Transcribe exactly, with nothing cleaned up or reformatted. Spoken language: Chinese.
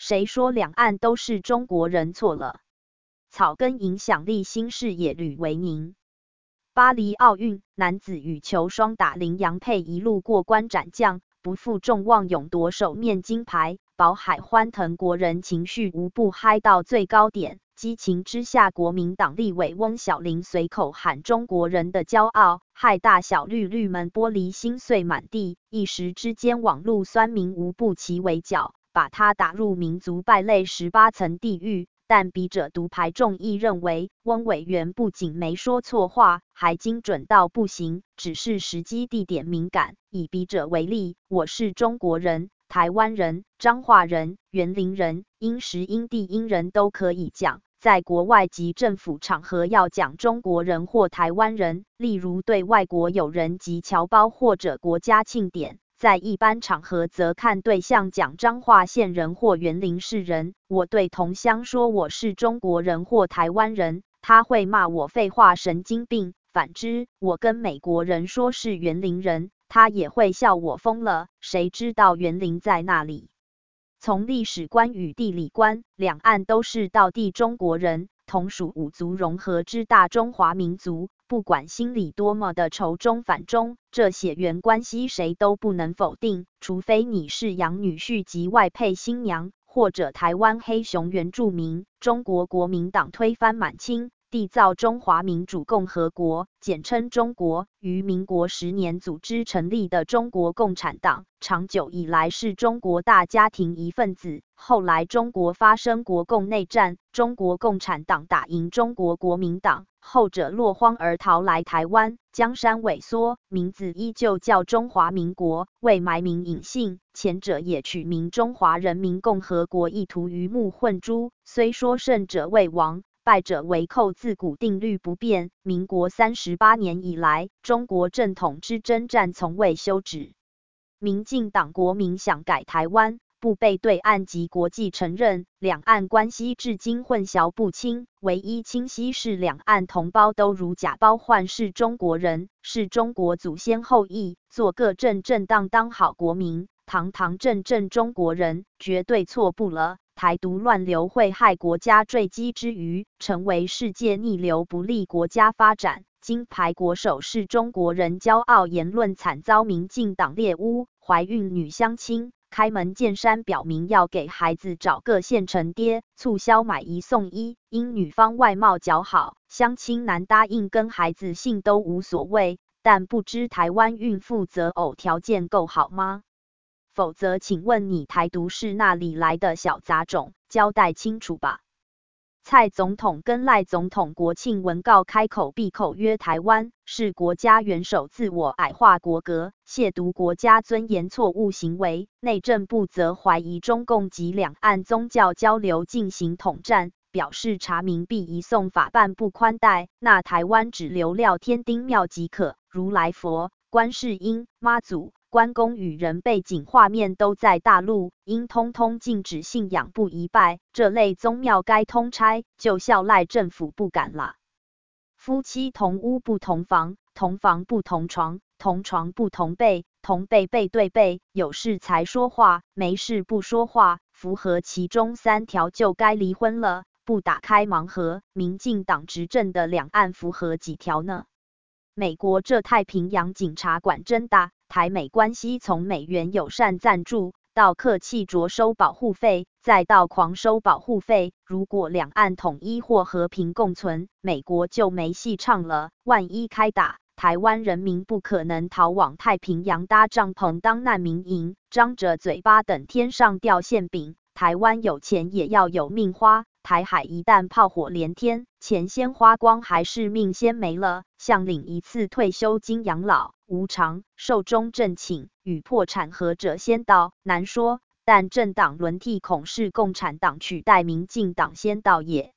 谁说两岸都是中国人错了？草根影响力新视野吕维宁。巴黎奥运男子羽球双打林洋配一路过关斩将，不负众望勇夺首面金牌，宝海欢腾，国人情绪无不嗨到最高点。激情之下，国民党立委翁小玲随口喊中国人的骄傲，害大小绿绿们玻璃心碎满地，一时之间网路酸民无不其围剿，把他打入民族败类十八层地狱。但笔者独排众议认为，翁委员不仅没说错话，还精准到不行，只是时机地点敏感。以笔者为例，我是中国人、台湾人、彰化人、园林人，因时因地因人都可以讲。在国外及政府场合要讲中国人或台湾人，例如对外国友人及侨胞或者国家庆典。在一般场合则看对象讲彰化县人或园林市人。我对同乡说我是中国人或台湾人，他会骂我废话神经病。反之，我跟美国人说是园林人，他也会笑我疯了，谁知道园林在那里？从历史观与地理观，两岸都是道地中国人，同属五族融合之大中华民族。不管心里多么的仇中反中，这血缘关系谁都不能否定，除非你是养女婿及外配新娘，或者台湾黑熊原住民。中国国民党推翻满清，缔造中华民主共和国，简称中国，于民国十年组织成立的中国共产党，长久以来是中国大家庭一份子。后来中国发生国共内战，中国共产党打赢中国国民党，后者落荒而逃来台湾，江山萎缩，名字依旧叫中华民国，为埋名隐姓；前者也取名中华人民共和国，意图鱼目混珠。虽说胜者为王，败者为寇，自古定律不变。民国三十八年以来，中国正统之征战从未休止。民进党国民想改台湾，不被对岸及国际承认，两岸关系至今混淆不清。唯一清晰是两岸同胞都如假包换是中国人，是中国祖先后裔，做个正正当当好国民，堂堂正正中国人，绝对错不了。台独乱流会害国家坠机之余，成为世界逆流，不利国家发展。金牌国手是中国人骄傲，言论惨遭民进党猎污。怀孕女相亲，开门见山表明要给孩子找个现成爹，促销买一送一。因女方外貌姣好，相亲男答应跟孩子姓都无所谓，但不知台湾孕妇择偶条件够好吗？否则请问你台独是哪里来的小杂种？交代清楚吧。蔡总统跟赖总统国庆文告开口闭口约台湾，是国家元首自我矮化国格，亵渎国家尊严错误行为。内政部则怀疑中共及两岸宗教交流进行统战，表示查明必移送法办不宽待，那台湾只留廖天丁庙即可，如来佛、观世音、妈祖、关公与人背景画面都在大陆，应通通禁止信仰不宜拜，这类宗庙该通拆，就笑赖政府不敢啦。夫妻同屋不同房，同房不同床，同床不同被，同被背对背，有事才说话，没事不说话，符合其中三条就该离婚了。不打开盲盒，民进党执政的两岸符合几条呢？美国这太平洋警察馆真大，台美关系从美元友善赞助，到客气着收保护费，再到狂收保护费。如果两岸统一或和平共存，美国就没戏唱了。万一开打，台湾人民不可能逃往太平洋搭帐篷当难民营，张着嘴巴等天上掉馅饼。台湾有钱也要有命花，台海一旦炮火连天，钱先花光还是命先没了？像领一次退休金养老，无偿、寿终正寝，与破产何者先到？难说，但政党轮替恐是共产党取代民进党先到也。